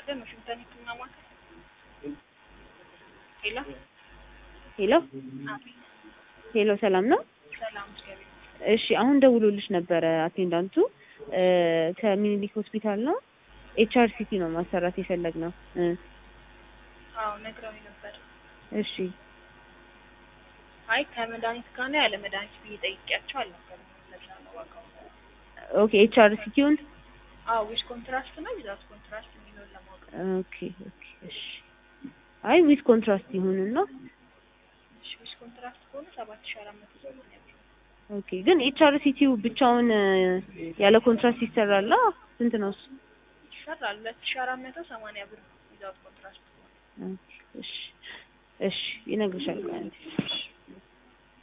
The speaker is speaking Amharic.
ይስጥልን ዋሽንግተን ህክምና ማዕከል። ሄሎ ሄሎ አቤት። ሄሎ ሰላም ነው? ሰላም እግዚአብሔር። እሺ አሁን ደውሎልሽ ነበረ አቴንዳንቱ ከሚኒሊክ ሆስፒታል ነው። ኤችአርሲቲ ነው ማሰራት የፈለግነው። አዎ ነግረውኝ ነበር። እሺ አይ ከመድኃኒት ጋር ነው ያለ መድኃኒት ብዬ ጠይቄያቸው አልነበረም። ለዛ ነው ዋጋው። ኦኬ ኤችአርሲቲውን አዎ ዊዝ ኮንትራስት ነው ዊዛውት ኮንትራስት የሚለውን ለማወቅ። ኦኬ ኦኬ እሺ አይ ዊዝ ኮንትራስት ይሁንና እሺ ዊዝ ኮንትራስት ከሆነ 7400 ነው ያለው። ኦኬ ግን ኤችአርሲቲው ብቻውን ያለ ኮንትራስት ይሰራል? ስንት ነው እሱ? ይሰራል 2480 ብር ዊዛውት ኮንትራስት። እሺ እሺ ይነግርሻል።